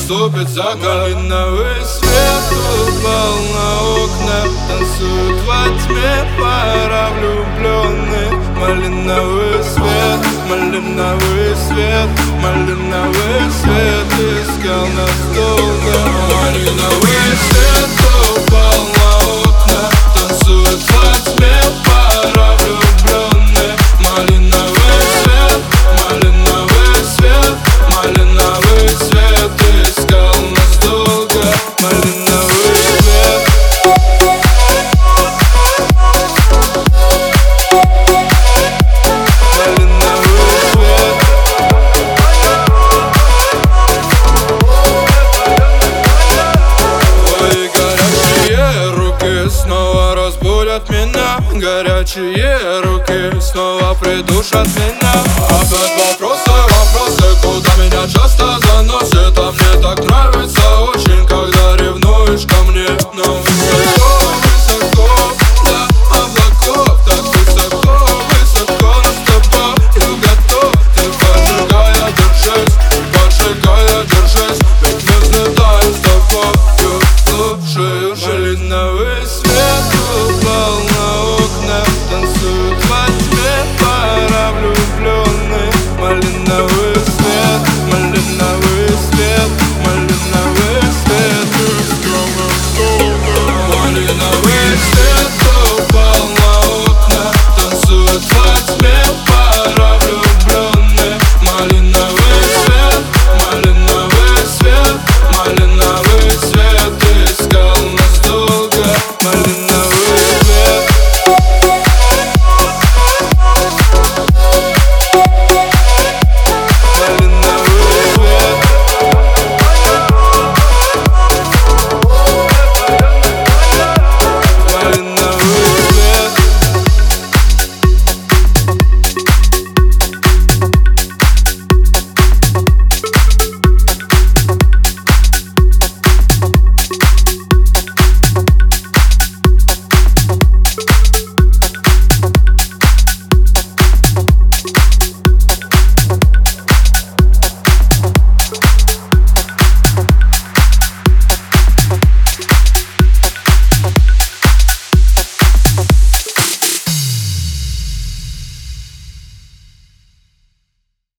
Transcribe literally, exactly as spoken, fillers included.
наступит закат. Малиновый свет упал на окна, танцуют во тьме пара влюбленных. Малиновый свет, малиновый свет, малиновый свет искал нас долго. Малиновый свет упал на окна, танцуют во тьме пара влюбленных. Малиновый свет, малиновый свет, малиновый свет искал нас долго. Малиновый свет. Снова разбудят меня, горячие руки снова придушат меня. Опять вопросы, вопросы, куда меня часто заносит, а мне так нравится.